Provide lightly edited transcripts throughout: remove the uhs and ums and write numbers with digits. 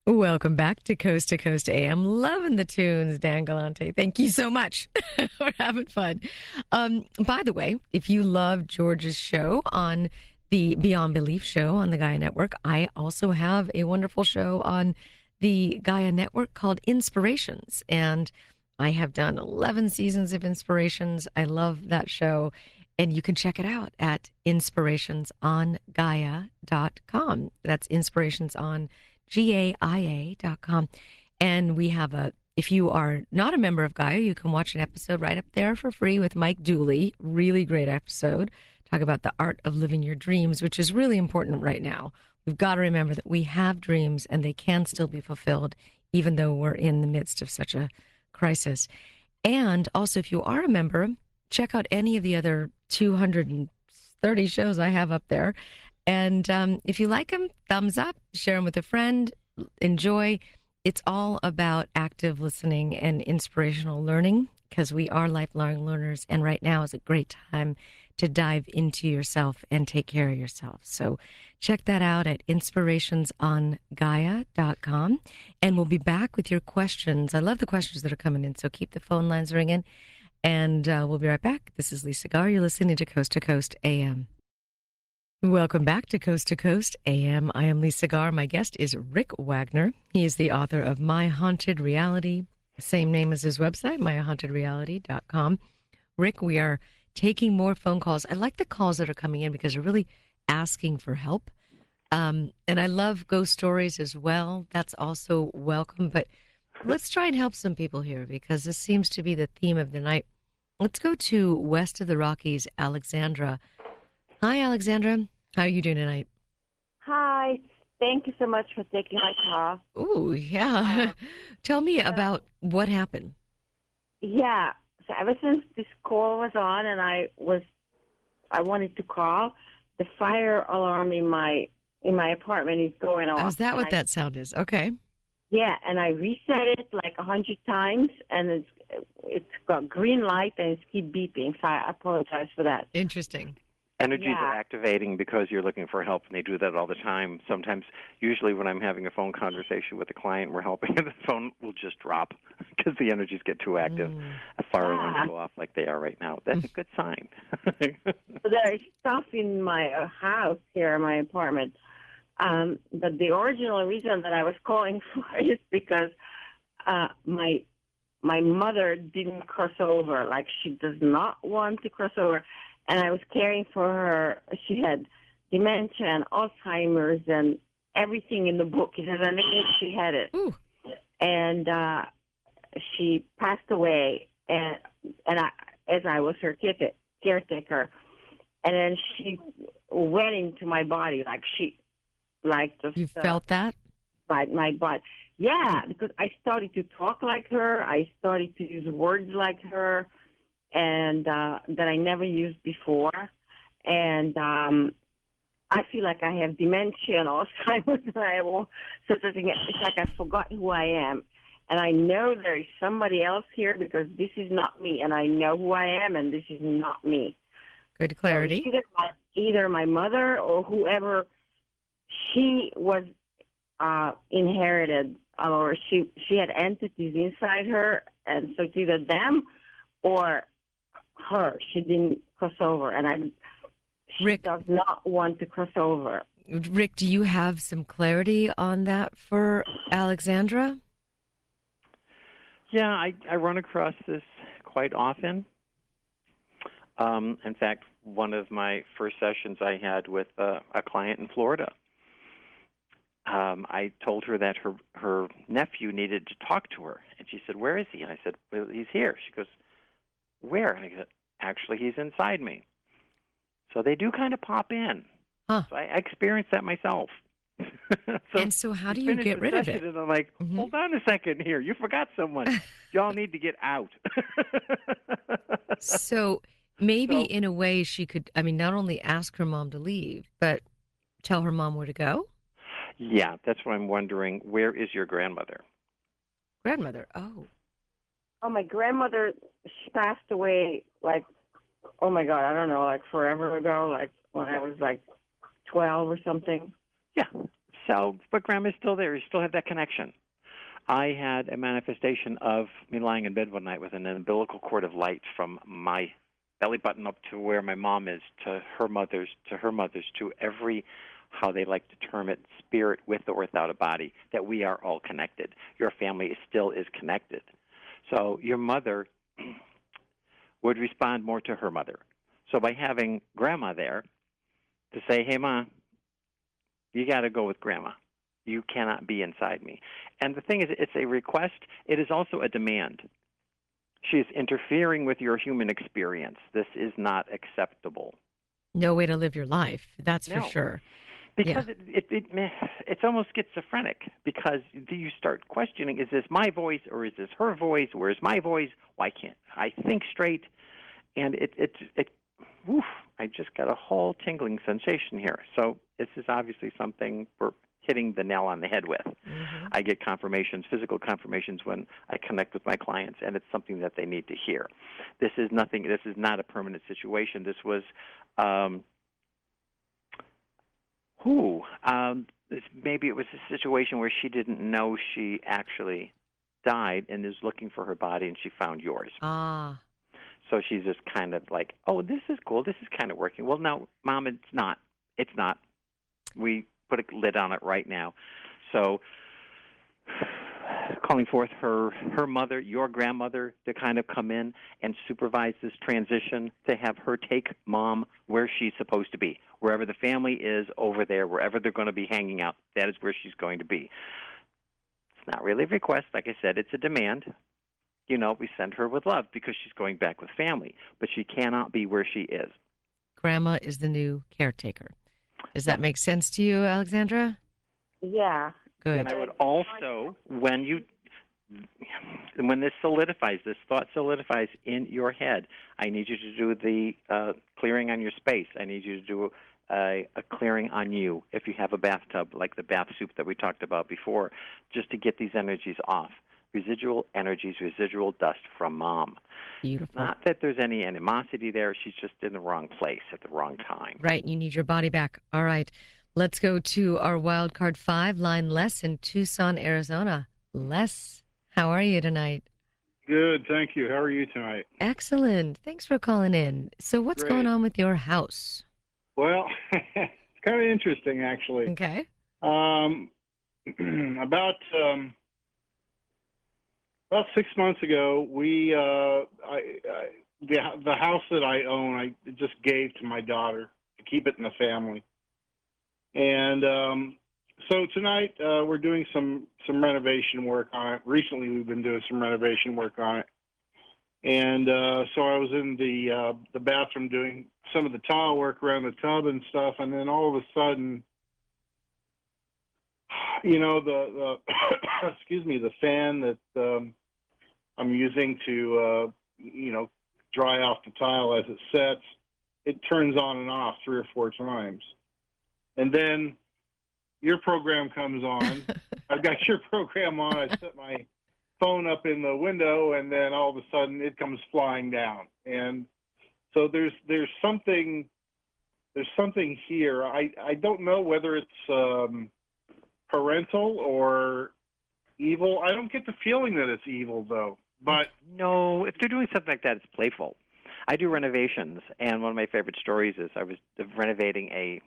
Welcome back to Coast AM. Loving the tunes, Dan Galante. Thank you so much. We're having fun. By the way, if you love George's show on the Beyond Belief show on the Gaia Network, I also have a wonderful show on the Gaia Network called Inspirations. And I have done 11 seasons of Inspirations. I love that show. And you can check it out at inspirationsongaia.com. That's inspirations on GAIA.com. And we have if you are not a member of Gaia, you can watch an episode right up there for free with Mike Dooley. Really great episode. Talk about the art of living your dreams, which is really important right now. We've got to remember that we have dreams and they can still be fulfilled, even though we're in the midst of such a crisis. And also, if you are a member, check out any of the other 230 shows I have up there. And if you like them, thumbs up, share them with a friend, enjoy. It's all about active listening and inspirational learning because we are lifelong learners. And right now is a great time to dive into yourself and take care of yourself. So check that out at inspirationsongaia.com. And we'll be back with your questions. I love the questions that are coming in. So keep the phone lines ringing. And we'll be right back. This is Lisa Gar. You're listening to Coast AM. Welcome back to Coast AM. I am Lisa Gar. My guest is Rick Wagner. He is the author of My Haunted Reality, same name as his website, myhauntedreality.com. Rick, we are taking more phone calls. I like the calls that are coming in because they're really asking for help. And I love ghost stories as well. That's also welcome. But let's try and help some people here because this seems to be the theme of the night. Let's go to west of the Rockies, Alexandra. Hi, Alexandra. How are you doing tonight? Hi. Thank you so much for taking my call. Oh, yeah. Tell me about what happened. Yeah. So ever since this call was on and I wanted to call, the fire alarm in my apartment is going off. Oh, is that what that sound is? Okay. Yeah, and I reset it like 100 times, and it's got green light and it's keep beeping. So I apologize for that. Interesting. Energies are activating because you're looking for help, and they do that all the time. Sometimes, usually when I'm having a phone conversation with a client, we're helping, the phone will just drop because the energies get too active. A fire alarm go off like they are right now. That's a good sign. There's stuff in my house here, my apartment. But the original reason that I was calling for is because my mother didn't cross over. Like, she does not want to cross over. And I was caring for her. She had dementia and Alzheimer's and everything in the book. It has a name. She had it. Ooh. And she passed away, and as I was her caretaker. And then she went into my body, You felt that? My body. Yeah, because I started to talk like her. I started to use words like her, and that I never used before. And I feel like I have dementia and Alzheimer's. And I have all sorts of things. It's like I forgot who I am. And I know there is somebody else here because this is not me. And I know who I am, and this is not me. Good clarity. So either my mother or whoever, she was inherited, or she had entities inside her, and so it's either them or her. She didn't cross over, and she does not want to cross over. Rick, do you have some clarity on that for Alexandra? Yeah, I run across this quite often. In fact, one of my first sessions I had with a client in Florida, I told her that her nephew needed to talk to her. And she said, "Where is he?" And I said, "Well, he's here." She goes, "Where?" And I said, "Actually, he's inside me." So they do kind of pop in. Huh. So I experienced that myself. So how do you get rid of it? And I'm like, hold on a second here. You forgot someone. Y'all need to get out. So maybe in a way she could, not only ask her mom to leave, but tell her mom where to go? Yeah, that's what I'm wondering. Where is your grandmother? Grandmother, oh. Oh, my grandmother, she passed away, oh my God, I don't know, forever ago, when I was 12 or something. Yeah. So, but Grandma's still there. You still have that connection. I had a manifestation of me lying in bed one night with an umbilical cord of light from my belly button up to where my mom is, to her mother's, to every, how they like to term it, spirit with or without a body, that we are all connected. Your family still is connected. So your mother would respond more to her mother. So by having Grandma there to say, hey, Ma, you got to go with Grandma. You cannot be inside me. And the thing is, it's a request. It is also a demand. She is interfering with your human experience. This is not acceptable. No way to live your life. That's for sure. Because it's almost schizophrenic, because you start questioning, is this my voice or is this her voice? Where's my voice? Why can't I think straight? And I just got a whole tingling sensation here. So this is obviously something we're hitting the nail on the head with. Mm-hmm. I get confirmations, physical confirmations, when I connect with my clients, and it's something that they need to hear. This is not a permanent situation. This was, maybe it was a situation where she didn't know she actually died and is looking for her body, and she found yours. Ah. So she's just kind of like, oh, this is cool. This is kind of working. Well, no, Mom, it's not. It's not. We put a lid on it right now. So calling forth her mother, your grandmother, to kind of come in and supervise this transition, to have her take Mom where she's supposed to be. Wherever the family is over there, wherever they're going to be hanging out, that is where she's going to be. It's not really a request. Like I said, it's a demand. You know, we send her with love because she's going back with family, but she cannot be where she is. Grandma is the new caretaker. Does that make sense to you, Alexandra? Yeah. Good. And I would also, when this thought solidifies in your head, I need you to do the clearing on your space. I need you to do a clearing on you if you have a bathtub, like the bath soup that we talked about before, just to get these energies off. Residual energies, residual dust from Mom. Beautiful. Not that there's any animosity there. She's just in the wrong place at the wrong time. Right. You need your body back. All right. Let's go to our wild card 5, line Les in Tucson, Arizona. Les, how are you tonight? Good, thank you. How are you tonight? Excellent. Thanks for calling in. So what's going on with your house? Well, it's kind of interesting, actually. Okay. About 6 months ago, the house that I own, I just gave to my daughter to keep it in the family. And so tonight we're doing some renovation work on it. Recently, we've been doing some renovation work on it. And so I was in the bathroom doing some of the tile work around the tub and stuff, and then all of a sudden, you know, the excuse me, the fan that I'm using to dry off the tile as it sets, it turns on and off 3 or 4 times, and then your program comes on. I've got your program on. I set my phone up in the window, and then all of a sudden it comes flying down. And so there's something here. I don't know whether it's parental or evil. I don't get the feeling that it's evil, though. But no, if they're doing something like that, it's playful. I do renovations, and one of my favorite stories is I was renovating a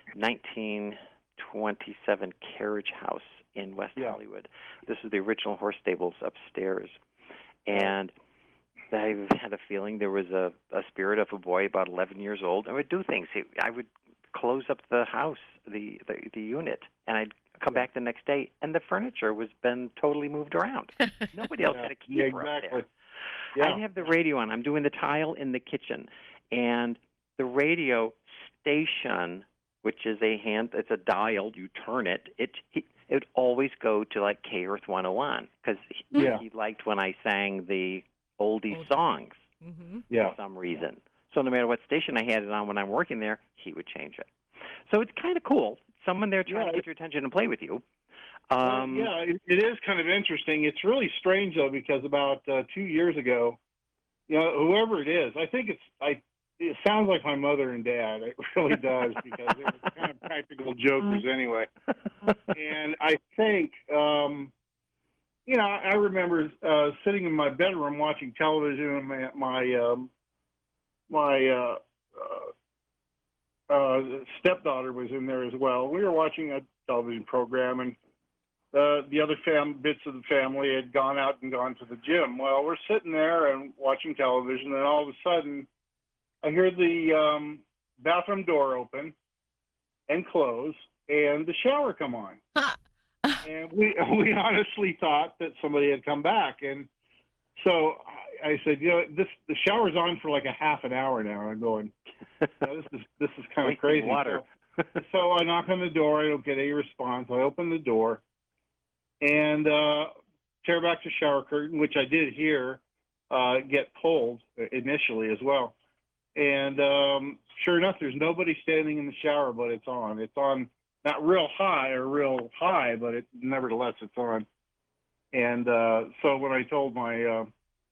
1927 carriage house in West Hollywood. This is the original horse stables upstairs. And I had a feeling there was a spirit of a boy about 11 years old. I would do things. I would close up the house, the unit, and I'd come back the next day, and the furniture was been totally moved around. Nobody else had a key for up there. Yeah. I have the radio on. I'm doing the tile in the kitchen, and the radio station, which is it's a dial. You turn it. It would always go to like K Earth 101 because he liked when I sang the oldie songs for some reason. So no matter what station I had it on when I'm working there, he would change it. So it's kind of cool. Someone there trying to get your attention and play with you. It is kind of interesting. It's really strange, though, because about 2 years ago, you know, whoever it is, I think it sounds like my mother and dad. It really does, because they were kind of practical jokers anyway. And I think, I remember sitting in my bedroom watching television, and my stepdaughter was in there as well. We were watching a television program, and the other bits of the family had gone out and gone to the gym. Well, we're sitting there and watching television, and all of a sudden, I hear the bathroom door open and close, and the shower come on. And we honestly thought that somebody had come back, and so I said, the shower's on for like a half an hour now. And I'm going, this is kind of crazy. Water. So I knock on the door. I don't get any response. I open the door and tear back the shower curtain, which I did hear get pulled initially as well. And sure enough, there's nobody standing in the shower, but it's on. It's on, not real high, but nevertheless it's on. And so when I told my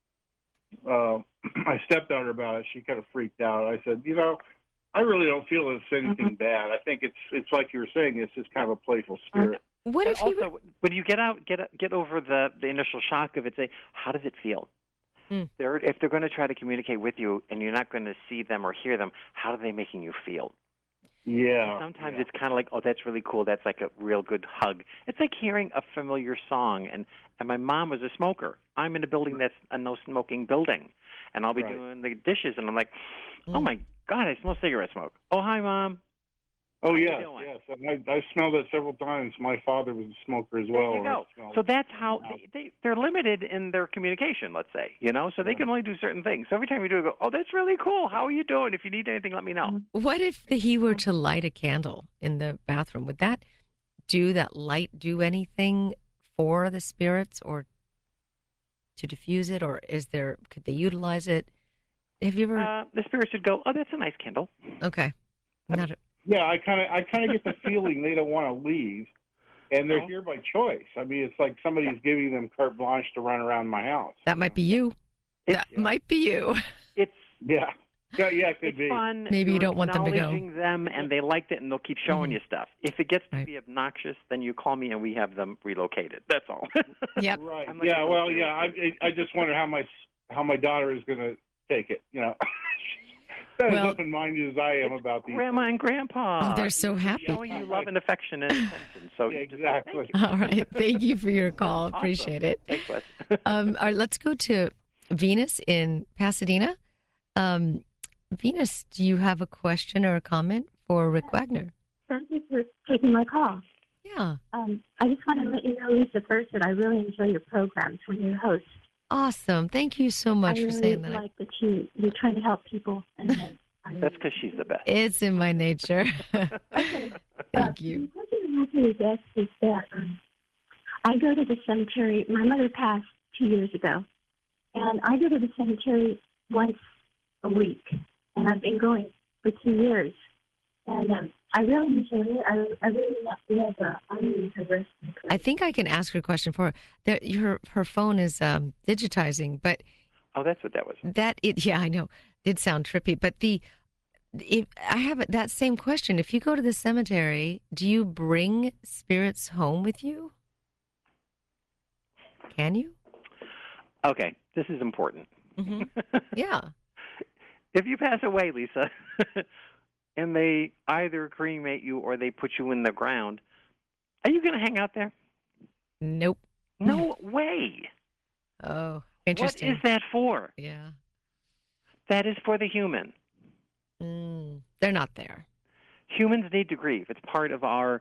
my stepdaughter about it, she kind of freaked out. I said, I really don't feel it's anything bad. I think it's like you were saying, it's just kind of a playful spirit. What if also, when you get over the initial shock of it, say, how does it feel? If they're going to try to communicate with you and you're not going to see them or hear them, how are they making you feel? Yeah. Sometimes it's kind of like, oh, that's really cool. That's like a real good hug. It's like hearing a familiar song. And my mom was a smoker. I'm in a building that's a no-smoking building. And I'll be doing the dishes, and I'm like, oh, my God, I smell cigarette smoke. Oh, hi, Mom. Oh, yes. I've smelled it several times. My father was a smoker as well. There you go. So that's how they're limited in their communication, let's say, so they can only do certain things. So every time you do, go, oh, that's really cool. How are you doing? If you need anything, let me know. What if he were to light a candle in the bathroom? Would that light do anything for the spirits or to diffuse it, or could they utilize it? Have you ever? The spirits would go, oh, that's a nice candle. Okay. Yeah, I kind of get the feeling they don't want to leave, and they're here by choice. I mean, it's like somebody's giving them carte blanche to run around my house. That might be you. Might be you. It's it could be fun. Maybe you don't want them to go. Acknowledging them, and they liked it, and they'll keep showing you stuff. If it gets to be obnoxious, then you call me, and we have them relocated. That's all. Yep. Right. I just wonder how my daughter is going to take it. As open-minded as I am about these. Grandma and Grandpa. Oh, they're so happy. Showing you love and affection and attention. So exactly. All right. Thank you for your call. Awesome. Appreciate it. Thanks, Wes. All right, let's go to Venus in Pasadena. Venus, do you have a question or a comment for Rick Wagner? Thank you for taking my call. Yeah. I just want to let you know, Lisa, first, that I really enjoy your programs when you're host. Awesome. Thank you so much for saying that. I really like that you're trying to help people. That's because she's the best. It's in my nature. Thank you. What I want to suggest is that I go to the cemetery. My mother passed 2 years ago, and I go to the cemetery once a week, and I've been going for 2 years. And I really enjoy it. I really love her. I think I can ask her a question for her. Her phone is digitizing, but oh, that's what that was. Yeah, I know. Did sound trippy, but I have that same question. If you go to the cemetery, do you bring spirits home with you? Can you? Okay, this is important. Mm-hmm. Yeah. If you pass away, Lisa, and they either cremate you or they put you in the ground, are you going to hang out there? Nope. No way. Oh, interesting. What is that for? Yeah. That is for the human. They're not there. Humans need to grieve. It's part of our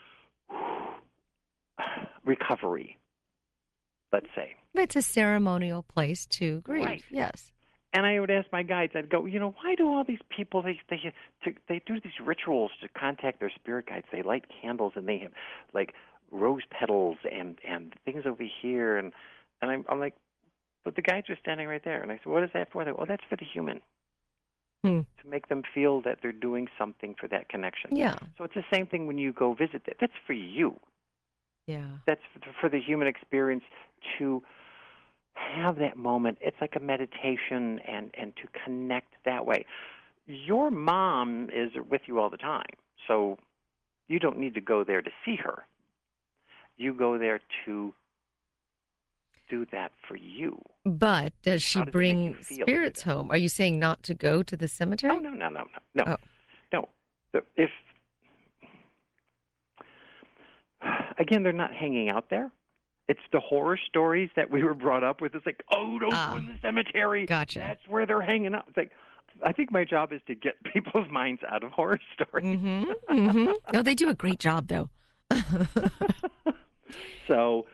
recovery, let's say. It's a ceremonial place to grieve. Right. Yes. And I would ask my guides, I'd go, why do all these people, they do these rituals to contact their spirit guides? They light candles and they have like rose petals and things over here. And I'm like, but the guides are standing right there. And I said, what is that for? They go, oh, that's for the human. To make them feel that they're doing something for that connection. Yeah. So it's the same thing when you go visit. That's for you. Yeah. That's for the human experience to have that moment. It's like a meditation and to connect that way. your mom is with you all the time, so you don't need to go there to see her. You go there to do that for you. But does she How does it make you bring feel to do spirits that? home? Are you saying not to go to the cemetery? Oh, no. Oh. No. If again, they're not hanging out there. It's the horror stories that we were brought up with. It's like, oh, don't go in the cemetery. Gotcha. That's where they're hanging out. It's like, I think my job is to get people's minds out of horror stories. No, they do a great job, though. So,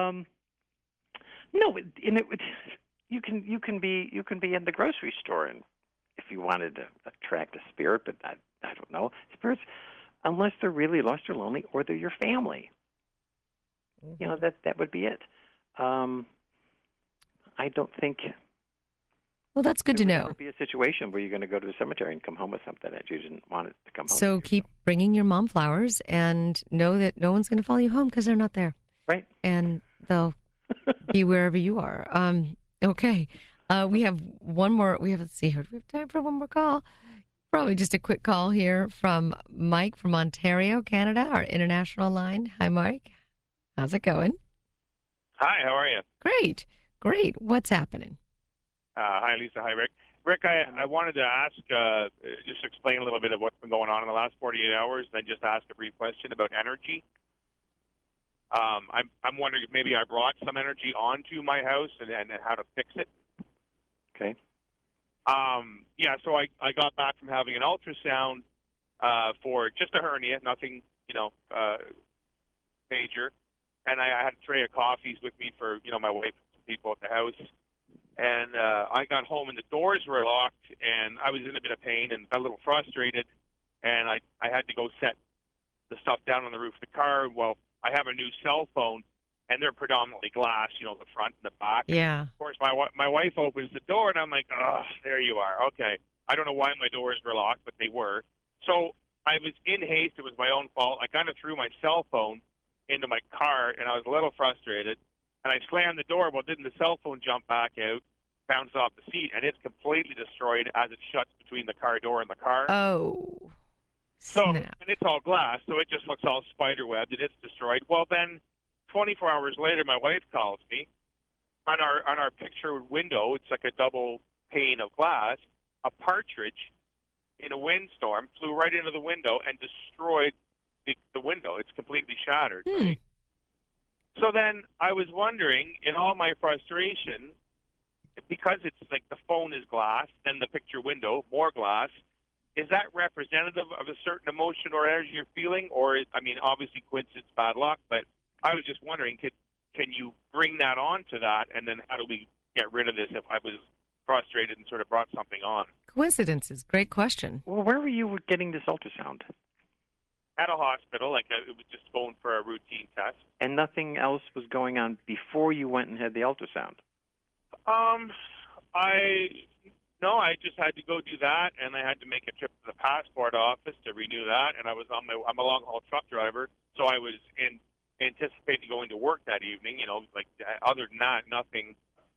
no, and it would. You can be in the grocery store, and if you wanted to attract a spirit, but I don't know spirits, unless they're really lost or lonely, or they're your family. You know, that would be it. I don't think. Well, that's good to there would know. ever be a situation where you're going to go to the cemetery and come home with something that you didn't want it to come home. So with you. keep bringing your mom flowers and know that no one's going to follow you home because they're not there. Right. And they'll be wherever you are. Okay. We have one more. Let's see here. Do we have time for one more call? Probably just a quick call here from Mike from Ontario, Canada, our international line. Hi, Mike. How's it going? Hi, how are you? Great. What's happening? Hi, Lisa. Hi, Rick. Rick, I wanted to ask, just explain a little bit of what's been going on in the last 48 hours, and then just ask a brief question about energy. I'm wondering if maybe I brought some energy onto my house and how to fix it. Okay. Yeah, so I got back from having an ultrasound for just a hernia, nothing, major. And I had a tray of coffees with me for, my wife and some people at the house. And I got home and the doors were locked, and I was in a bit of pain and got a little frustrated. And I had to go set the stuff down on the roof of the car. Well, I have a new cell phone, and they're predominantly glass, the front and the back. Yeah. Of course, my wife opens the door, and I'm like, oh, there you are. Okay. I don't know why my doors were locked, but they were. So I was in haste. It was my own fault. I kind of threw my cell phone into my car, and I was a little frustrated. And I slammed the door. Well, didn't the cell phone jump back out, bounce off the seat, and it's completely destroyed as it shuts between the car door and the car. Oh, So, snap. and it's all glass, so it just looks all spider-webbed, and it's destroyed. Well, then 24 hours later, my wife calls me. On our picture window, it's like a double pane of glass, a partridge in a windstorm flew right into the window and destroyed the window. It's completely shattered. Right? So then I was wondering, in all my frustration, because it's like the phone is glass, then the picture window, more glass, is that representative of a certain emotion or energy you're feeling? Or, obviously coincidence, bad luck, but I was just wondering, can you bring that on to that, and then how do we get rid of this if I was frustrated and sort of brought something on? Coincidences. Great question. Well, where were you getting this ultrasound? At a hospital, it was just going for a routine test. And nothing else was going on before you went and had the ultrasound? I just had to go do that, and I had to make a trip to the passport office to renew that, and I'm a long-haul truck driver, so I was anticipating going to work that evening, other than that, nothing.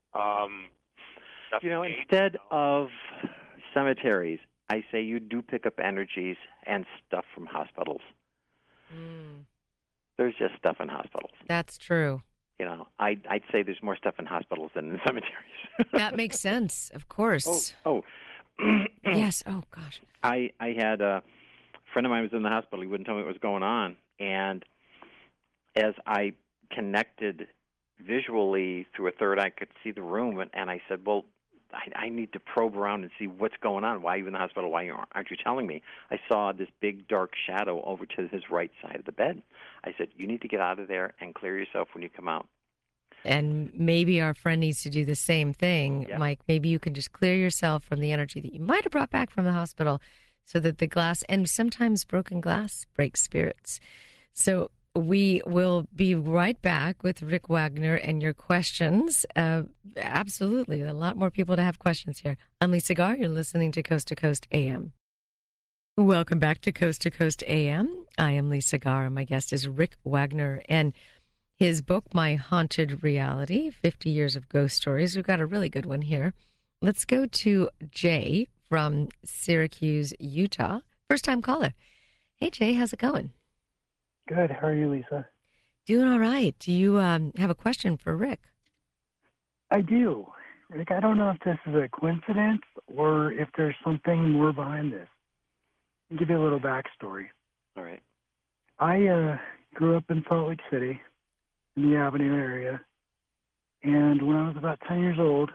Instead of cemeteries, I say you do pick up energies and stuff from hospitals. There's just stuff in hospitals. That's true. I'd say there's more stuff in hospitals than in cemeteries. That makes sense, of course. Oh. Yes. Oh, gosh. I had a friend of mine was in the hospital. He wouldn't tell me what was going on. And as I connected visually through a third eye, I could see the room. And I said, well, I need to probe around and see what's going on. Why are you in the hospital? Why aren't you telling me? I saw this big dark shadow over to his right side of the bed. I said, you need to get out of there and clear yourself when you come out. And maybe our friend needs to do the same thing, Yeah. Mike. Maybe you can just clear yourself from the energy that you might have brought back from the hospital so that the glass, and sometimes broken glass breaks spirits. So we will be right back with Rick Wagner and your questions. Absolutely. A lot more people to have questions here. I'm Lisa Garr. You're listening to Coast AM. Welcome back to Coast AM. I am Lisa Garr, and my guest is Rick Wagner. And his book, My Haunted Reality, 50 Years of Ghost Stories. We've got a really good one here. Let's go to Jay from Syracuse, Utah. First time caller. Hey, Jay, how's it going? Good. How are you, Lisa? Doing all right. Do you have a question for Rick? I do. Rick, I don't know if this is a coincidence or if there's something more behind this. I'll give you a little backstory. All right. I grew up in Salt Lake City in the Avenue area. And when I was about 10 years old,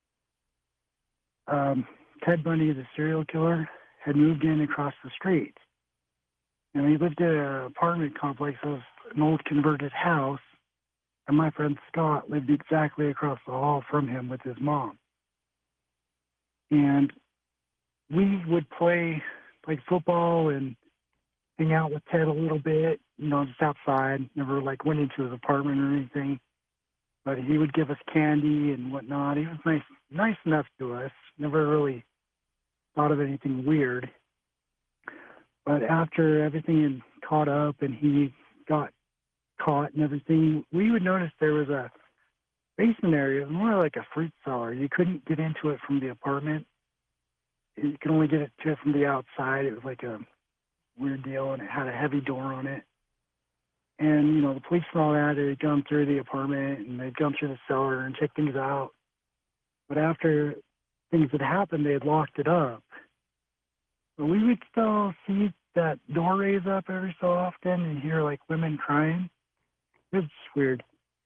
Ted Bundy, the serial killer, had moved in across the street. And he lived in an apartment complex of an old converted house. And my friend Scott lived exactly across the hall from him with his mom. And we would play like football and hang out with Ted a little bit, just outside. Never like went into his apartment or anything. But he would give us candy and whatnot. He was nice enough to us. Never really thought of anything weird. But after everything had caught up and he got caught and everything, we would notice there was a basement area. It was more like a fruit cellar. You couldn't get into it from the apartment. You could only get to it from the outside. It was like a weird deal, and it had a heavy door on it. And, the police and all that, they'd come through the apartment, and they'd come through the cellar and check things out. But after things had happened, they had locked it up. But we would still see that door raise up every so often and hear, like, women crying. It was weird.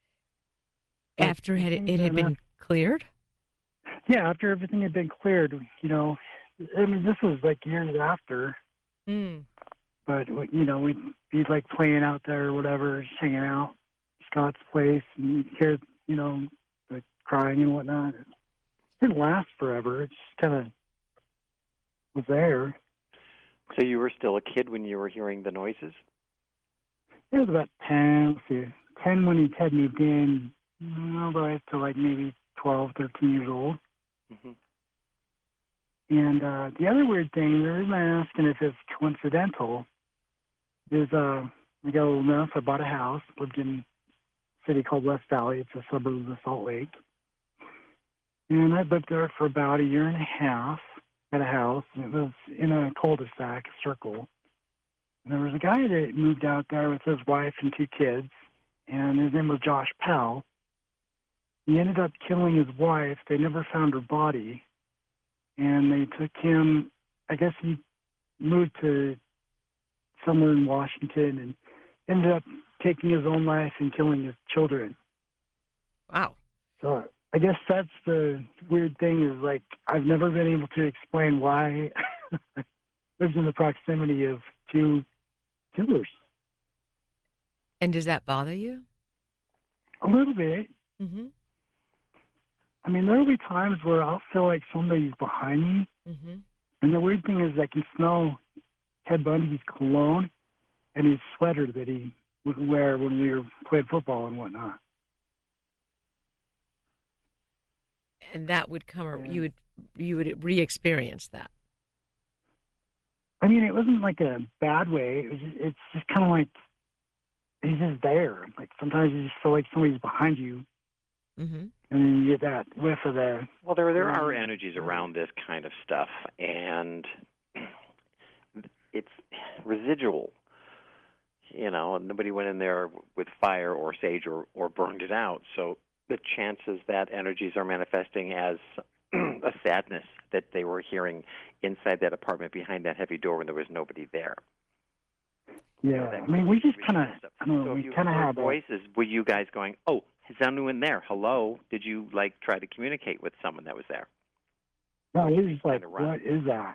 After it had been cleared? Yeah, after everything had been cleared, this was, like, years after. Mm. But, we'd be, like, playing out there or whatever, just hanging out at Scott's place, and you'd hear, like, crying and whatnot. It didn't last forever. It just kind of was there. So you were still a kid when you were hearing the noises? It was about 10. Let's see, 10 when Ted moved in, all the way to, like, maybe 12, 13 years old. Mm-hmm. And the other weird thing, the reason I'm asking if it's coincidental, is I got old enough, I bought a house, lived in a city called West Valley. It's a suburb of Salt Lake. And I lived there for about a year and a half at a house. And it was in a cul-de-sac, a circle. And there was a guy that moved out there with his wife and 2 kids, and his name was Josh Powell. He ended up killing his wife. They never found her body. And they took him, I guess he moved to somewhere in Washington and ended up taking his own life and killing his children. Wow. So I guess that's the weird thing is, like, I've never been able to explain why I lived in the proximity of 2 killers. And does that bother you? A little bit. Mm-hmm. I mean, there'll be times where I'll feel like somebody's behind me. Mm-hmm. And the weird thing is I can smell Ted Bundy's cologne and his sweater that he would wear when we were playing football and whatnot. And that would come, you would re-experience that. I mean, it wasn't like a bad way. It's just kind of like he's just there. Like sometimes you just feel like somebody's behind you. Mm-hmm. And then you get that whiff of the... Well, there are energies around this kind of stuff, and it's residual. And nobody went in there with fire or sage or burned it out. So the chances that energies are manifesting as a sadness that they were hearing inside that apartment behind that heavy door when there was nobody there. Yeah, I mean, we just kind of, I don't know, we kind of had voices. Were you guys going, oh, is anyone there? Hello? Did you, like, try to communicate with someone that was there? No, it was just like, what is that?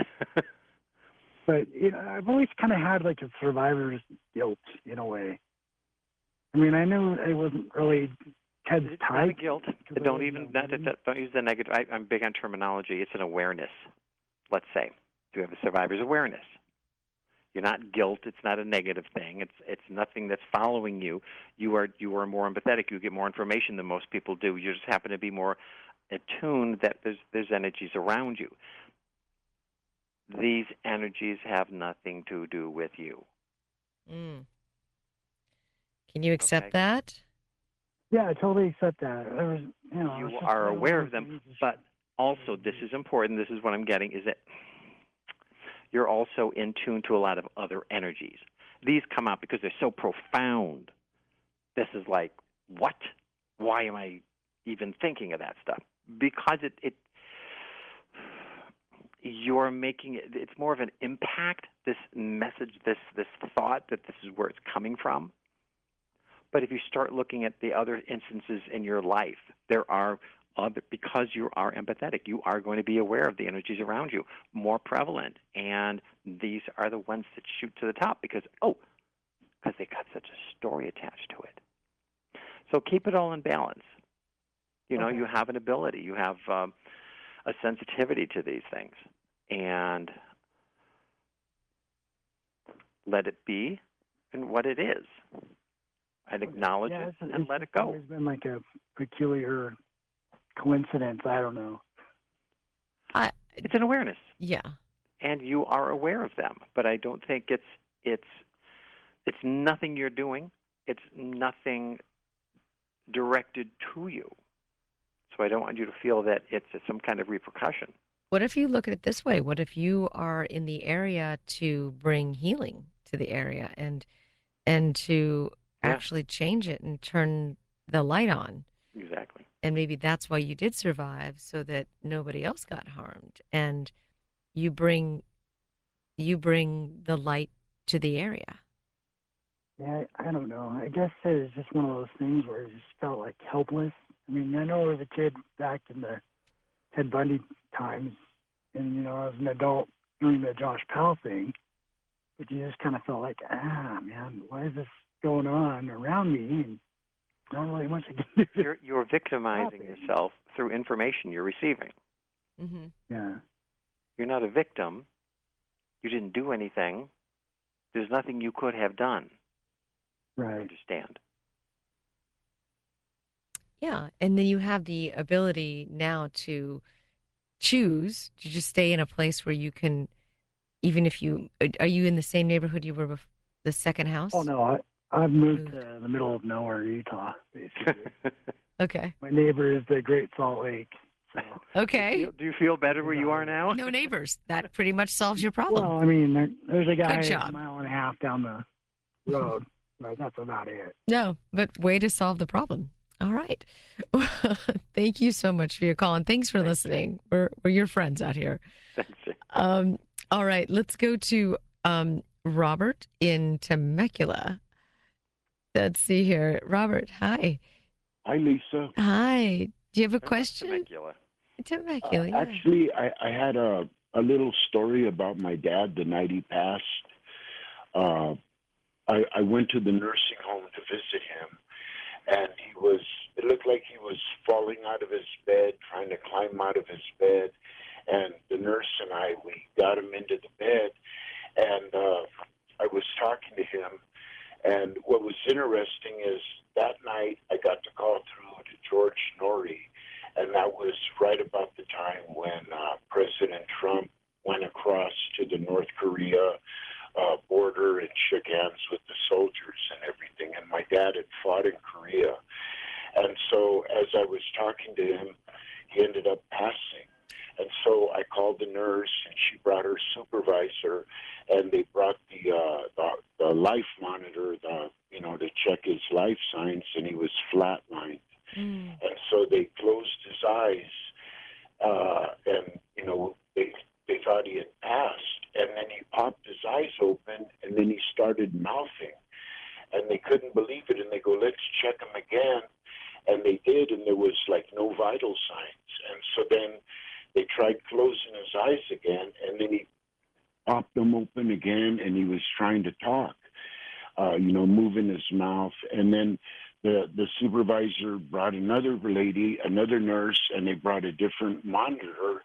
But, I've always kind of had, like, a survivor's guilt in a way. I mean, I knew it wasn't really Ted's it's type. Not a guilt. Don't use the negative. I'm big on terminology. It's an awareness, let's say. You have a survivor's awareness. You're not guilt. It's not a negative thing. It's nothing that's following you. You are more empathetic. You get more information than most people do. You just happen to be more attuned that there's energies around you. These energies have nothing to do with you. Mm. Can you accept that? Yeah, I totally accept that. There was, you are aware of them, but also, this is important, this is what I'm getting, is that you're also in tune to a lot of other energies. These come out because they're so profound. This is like, what? Why am I even thinking of that stuff? Because you're making it, it's more of an impact, this message, this thought that this is where it's coming from. But if you start looking at the other instances in your life, there are other, because you are empathetic, you are going to be aware of the energies around you, more prevalent. And these are the ones that shoot to the top because they got such a story attached to it. So keep it all in balance. You know, you have an ability, you have a sensitivity to these things, and let it be and what it is, and acknowledge it and let it go. It's been like a peculiar coincidence. I don't know. It's an awareness. Yeah. And you are aware of them, but I don't think it's nothing you're doing. It's nothing directed to you. So I don't want you to feel that it's some kind of repercussion. What if you look at it this way? What if you are in the area to bring healing to the area and to actually change it and turn the light on? Exactly. And maybe that's why you did survive, so that nobody else got harmed. And you bring the light to the area. Yeah, I don't know. I guess it's just one of those things where I just felt like helpless. I mean, I know as a kid back in the Ted Bundy times, and, you know, I was an adult during the Josh Powell thing, but you just kind of felt like, man, why is this going on around me? And not really much I can do. You're victimizing yourself through information you're receiving. Mm-hmm. Yeah. You're not a victim. You didn't do anything. There's nothing you could have done. Right. Understand? Yeah. And then you have the ability now to choose to just stay in a place where you can, even if are you in the same neighborhood you were before, the second house? Oh, no, I've moved to the middle of nowhere, Utah, basically. Okay. My neighbor is the Great Salt Lake. So. Okay. Do you feel better where you are now? No neighbors. That pretty much solves your problem. Well, I mean, there's a guy Good a job. mile and a half down the road, but that's about it. No, but way to solve the problem. All right. Thank you so much for your call, and thanks for listening. We're your friends out here. Thanks. All right, let's go to Robert in Temecula. Let's see here. Robert, hi. Hi, Lisa. Hi. Do you have a question? Temecula. Temecula, yeah. Actually, I had a little story about my dad the night he passed. I went to the nursing home to visit him, and it looked like he was falling out of his bed, trying to climb out of his bed. And the nurse and we got him into the bed, and I was talking to him. And what was interesting is that night I got to call through to George Norrie, and that was right about the time when President Trump went across to the North Korea border and shook hands with the soldiers and everything. And my dad had fought in Korea. And so as I was talking to him, he ended up passing. And so I called the nurse, and she brought her supervisor, and they brought the life monitor, to check his life signs, and he was flatlined. And so they closed his eyes, and they thought he had passed. And then he popped his eyes open, and then he started mouthing, and they couldn't believe it. And they go, "Let's check him again," and they did, and there was like no vital signs. And so then they tried closing his eyes again, and then he popped them open again, and he was trying to talk, moving his mouth. And then the supervisor brought another lady, another nurse, and they brought a different monitor,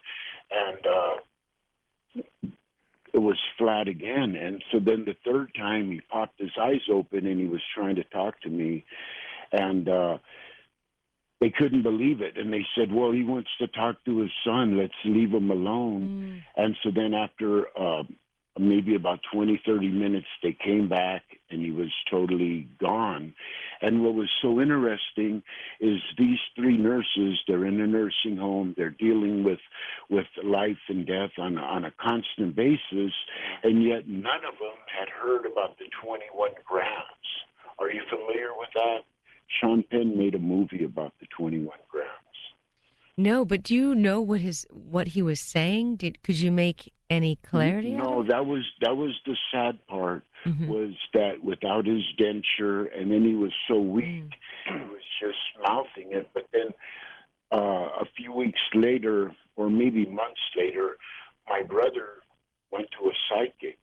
and it was flat again. And so then the third time he popped his eyes open, and he was trying to talk to me, and they couldn't believe it. And they said, "Well, he wants to talk to his son. Let's leave him alone." And so then after maybe about 20, 30 minutes, they came back, and he was totally gone. And what was so interesting is these three nurses, they're in a nursing home, they're dealing with life and death on a constant basis, and yet none of them had heard about the 21 grams. Are you familiar with that? Sean Penn made a movie about the 21 grams. No, but do you know what he was saying? Could you make any clarity out No, of it? that was the sad part, Mhm. was that without his denture, and then he was so weak, Mm. he was just mouthing it. But then a few weeks later, or maybe months later, my brother went to a psychic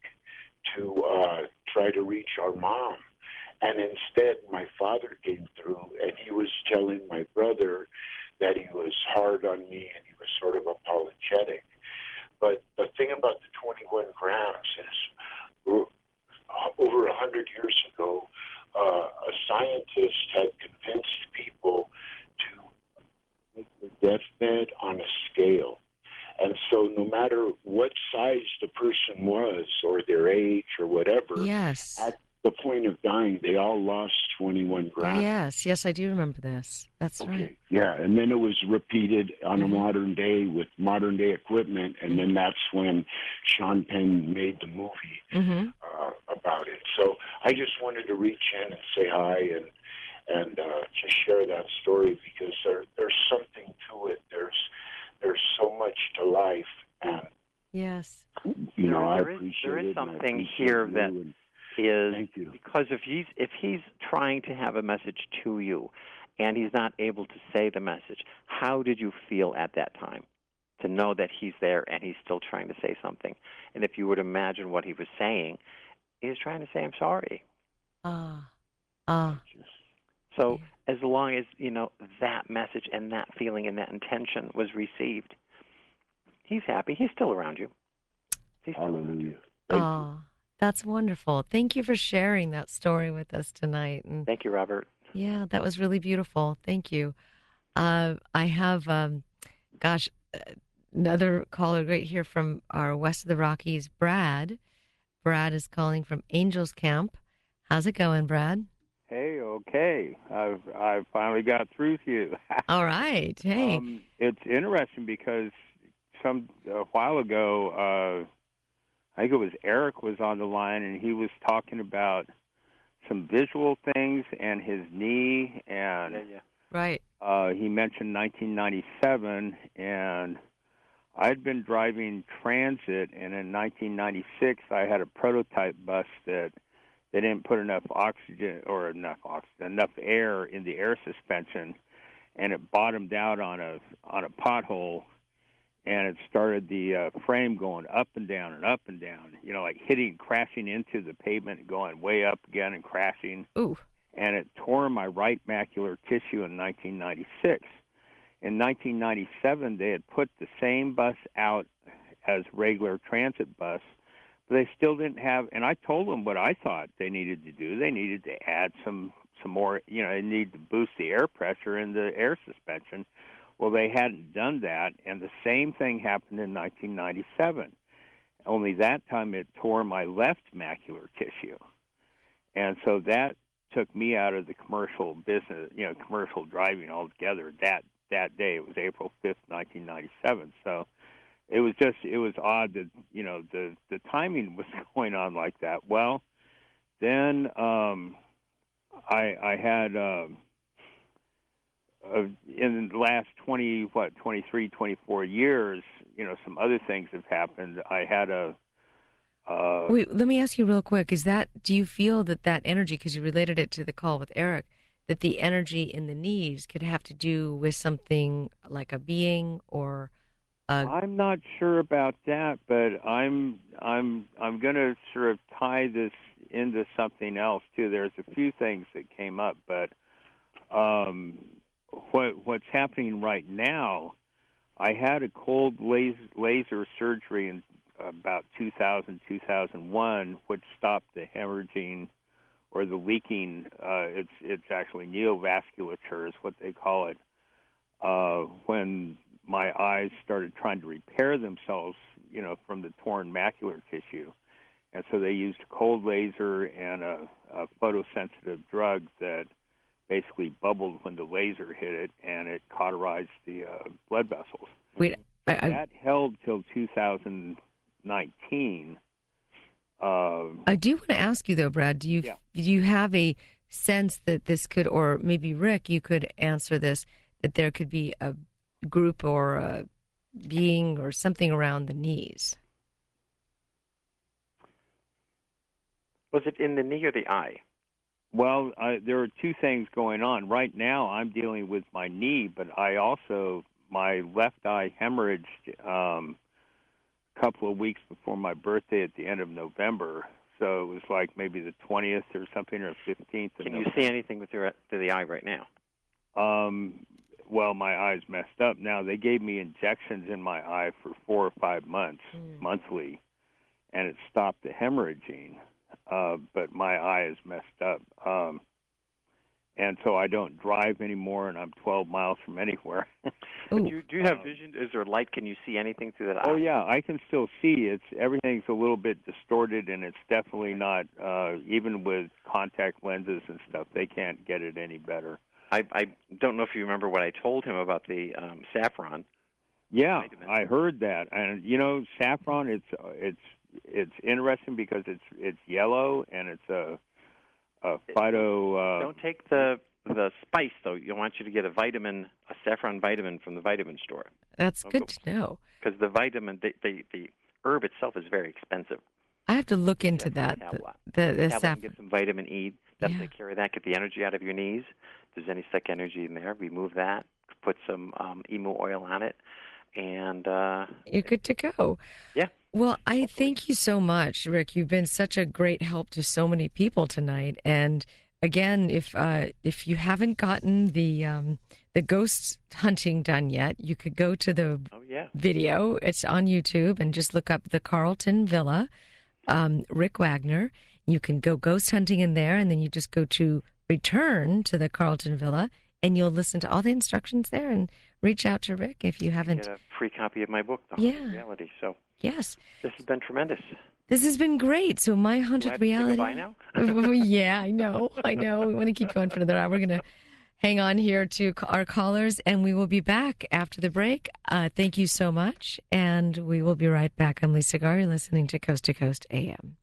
to try to reach our mom. And instead, my father came through, and he was telling my brother that he was hard on me and he was sort of apologetic. But the thing about the 21 grams is over 100 years ago, a scientist had convinced people to make their deathbed on a scale. And so no matter what size the person was or their age or whatever, Yes. at the point of dying, they all lost 21 grams. Yes, I do remember this. That's Okay. right. Yeah, and then it was repeated on a Mhm. modern day with modern day equipment, and then that's when Sean Penn made the movie Mm-hmm. about it. So I just wanted to reach in and say hi and just share that story because there's something to it. There's so much to life, and Yes. you know I There is appreciate it. And I something appreciate here you, that and is thank you. because if he's trying to have a message to you and he's not able to say the message, how did you feel at that time to know that he's there and he's still trying to say something? And if you would imagine what he was saying, he was trying to say, I'm sorry. Ah. Ah. So as long as, that message and that feeling and that intention was received, he's happy. He's still around you. He's still around you. Hallelujah. Thank you. Oh, that's wonderful. Thank you for sharing that story with us tonight. And Thank you, Robert. yeah, that was really beautiful. Thank you. I have, gosh, uh, another caller right here from our west of the Rockies, Brad. Brad is calling from Angels Camp. How's it going, Brad? Hey, okay. I've finally got through to you. All right. Hey. It's interesting because a while ago, I think it was Eric was on the line and he was talking about some visual things and his knee, and Right. he mentioned 1997, and I'd been driving transit, and in 1996 I had a prototype bus that they didn't put enough air in the air suspension, and it bottomed out on a pothole, and it started the frame going up and down, like crashing into the pavement, going way up again and crashing. Ooh. And it tore my right macular tissue in 1996. In 1997, they had put the same bus out as regular transit bus, but they still didn't have, and I told them what I thought they needed to do. They needed to add some more, they needed to boost the air pressure in the air suspension. Well, they hadn't done that, and the same thing happened in 1997. Only that time it tore my left macular tissue. And so that took me out of the commercial business, commercial driving altogether. That day, it was April 5th, 1997. So it was odd that, the timing was going on like that. Well, then I had in the last 23, 24 years, some other things have happened. I had Wait, let me ask you real quick. Do you feel that energy, because you related it to the call with Eric, that the energy in the knees could have to do with something like a being or I'm not sure about that, but I'm going to sort of tie this into something else too. There's a few things that came up, but what's happening right now, I had a cold laser surgery in about 2001, which stopped the hemorrhaging or the leaking. It's actually neovasculature is what they call it. When my eyes started trying to repair themselves, from the torn macular tissue, and so they used a cold laser and a photosensitive drug that basically bubbled when the laser hit it, and it cauterized the blood vessels. Wait, That held till 2019. I do want to ask you though, Brad. Do you have a sense that this could, or maybe Rick, you could answer this, that there could be a group or a being or something around the knees? Was it in the knee or the eye? Well, there are two things going on. Right now, I'm dealing with my knee, but my left eye hemorrhaged a couple of weeks before my birthday at the end of November. So it was like maybe the 20th or something, or 15th. Can you see anything with to the eye right now? Well, my eye's messed up. Now, they gave me injections in my eye for 4 or 5 months, monthly, and it stopped the hemorrhaging. But my eye is messed up. And so I don't drive anymore, and I'm 12 miles from anywhere. Do you have vision? Is there light? Can you see anything through that eye? Oh, yeah, I can still see. Everything's a little bit distorted, and it's definitely not, even with contact lenses and stuff, they can't get it any better. I don't know if you remember what I told him about the saffron. Yeah, I heard that. And, saffron, it's interesting because it's yellow, and it's a phyto. Don't take the spice though. You want you to get a saffron vitamin from the vitamin store. That's good to know. Because the vitamin, the herb itself is very expensive. I have to look into that. The saffron. Get some vitamin E. Definitely carry that. Get the energy out of your knees. If there's any sick energy in there, remove that. Put some emu oil on it, and you're good to go. Yeah. Well, I thank you so much, Rick. You've been such a great help to so many people tonight. And again, if you haven't gotten the ghost hunting done yet, you could go to the video. It's on YouTube, and just look up the Carlton Villa, Rick Wagner. You can go ghost hunting in there, and then you just go to return to the Carlton Villa, and you'll listen to all the instructions there and reach out to Rick if you haven't. Get a free copy of my book, The Haunted Reality. So yes, this has been tremendous. This has been great. So my haunted reality. Bye now. Yeah, I know. We want to keep going for another hour. We're going to hang on here to our callers, and we will be back after the break. Thank you so much, and we will be right back. I'm Lisa Gar. You're listening to Coast AM.